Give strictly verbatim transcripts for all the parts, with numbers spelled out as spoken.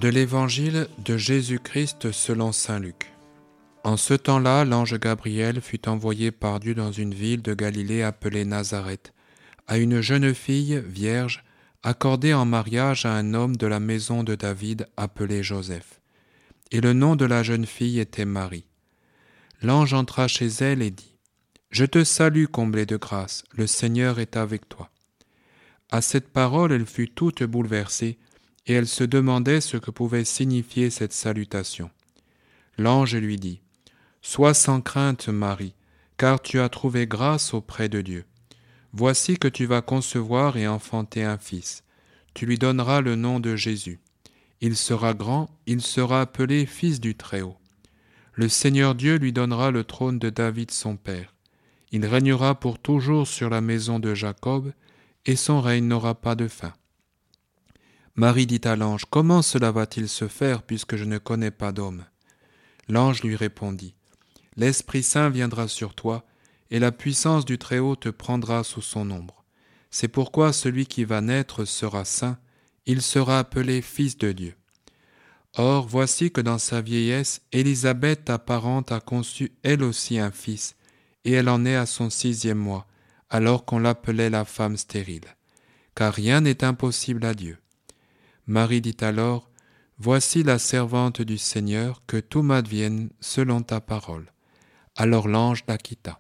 De l'Évangile de Jésus-Christ selon saint Luc. En ce temps-là, l'ange Gabriel fut envoyé par Dieu dans une ville de Galilée appelée Nazareth, à une jeune fille vierge, accordée en mariage à un homme de la maison de David appelé Joseph. Et le nom de la jeune fille était Marie. L'ange entra chez elle et dit : « Je te salue, comblée de grâce, le Seigneur est avec toi. » À cette parole, elle fut toute bouleversée, et elle se demandait ce que pouvait signifier cette salutation. L'ange lui dit : « Sois sans crainte, Marie, car tu as trouvé grâce auprès de Dieu. Voici que tu vas concevoir et enfanter un fils. Tu lui donneras le nom de Jésus. Il sera grand, il sera appelé Fils du Très-Haut. Le Seigneur Dieu lui donnera le trône de David son père. Il régnera pour toujours sur la maison de Jacob, et son règne n'aura pas de fin. » Marie dit à l'ange : « Comment cela va-t-il se faire puisque je ne connais pas d'homme ?» L'ange lui répondit : « L'Esprit Saint viendra sur toi, et la puissance du Très-Haut te prendra sous son ombre. C'est pourquoi celui qui va naître sera saint, il sera appelé Fils de Dieu. Or, voici que dans sa vieillesse, Élisabeth, ta parente, a conçu elle aussi un fils, et elle en est à son sixième mois, alors qu'on l'appelait la femme stérile. Car rien n'est impossible à Dieu. » Marie dit alors : « Voici la servante du Seigneur, que tout m'advienne selon ta parole. » Alors l'ange la quitta.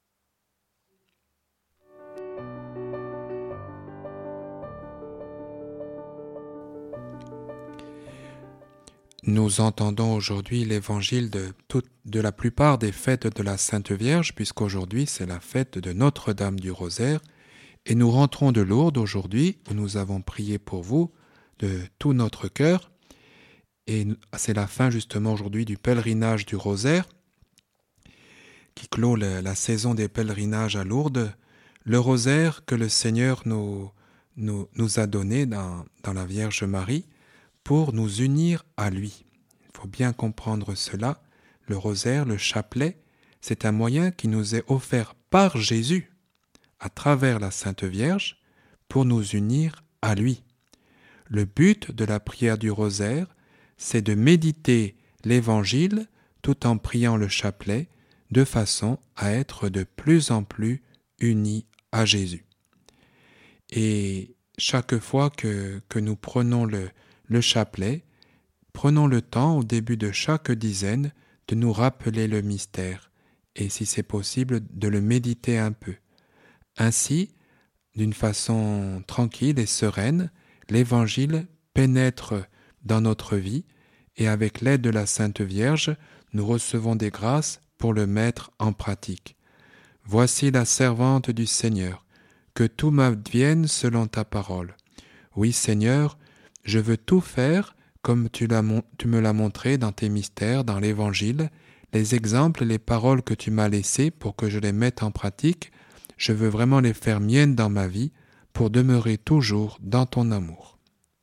Nous entendons aujourd'hui l'évangile de, toute, de la plupart des fêtes de la Sainte Vierge, puisqu'aujourd'hui c'est la fête de Notre-Dame du Rosaire, et nous rentrons de Lourdes aujourd'hui, où nous avons prié pour vous de tout notre cœur, et c'est la fin justement aujourd'hui du pèlerinage du Rosaire, qui clôt la, la saison des pèlerinages à Lourdes, le Rosaire que le Seigneur nous, nous, nous a donné dans, dans la Vierge Marie, pour nous unir à lui. Il faut bien comprendre cela. Le rosaire, le chapelet, c'est un moyen qui nous est offert par Jésus, à travers la Sainte Vierge, pour nous unir à lui. Le but de la prière du rosaire, c'est de méditer l'Évangile tout en priant le chapelet, de façon à être de plus en plus unis à Jésus. Et chaque fois que, que nous prenons le Le chapelet, prenons le temps au début de chaque dizaine de nous rappeler le mystère et, si c'est possible, de le méditer un peu. Ainsi, d'une façon tranquille et sereine, l'Évangile pénètre dans notre vie et avec l'aide de la Sainte Vierge, nous recevons des grâces pour le mettre en pratique. Voici la servante du Seigneur, que tout m'advienne selon ta parole. Oui, Seigneur, je veux tout faire comme tu, l'as, tu me l'as montré dans tes mystères, dans l'Évangile, les exemples, les paroles que tu m'as laissées pour que je les mette en pratique. Je veux vraiment les faire miennes dans ma vie pour demeurer toujours dans ton amour.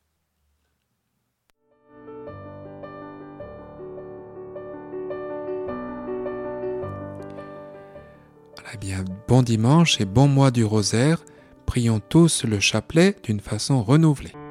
Eh bien, bon dimanche et bon mois du Rosaire. Prions tous le chapelet d'une façon renouvelée.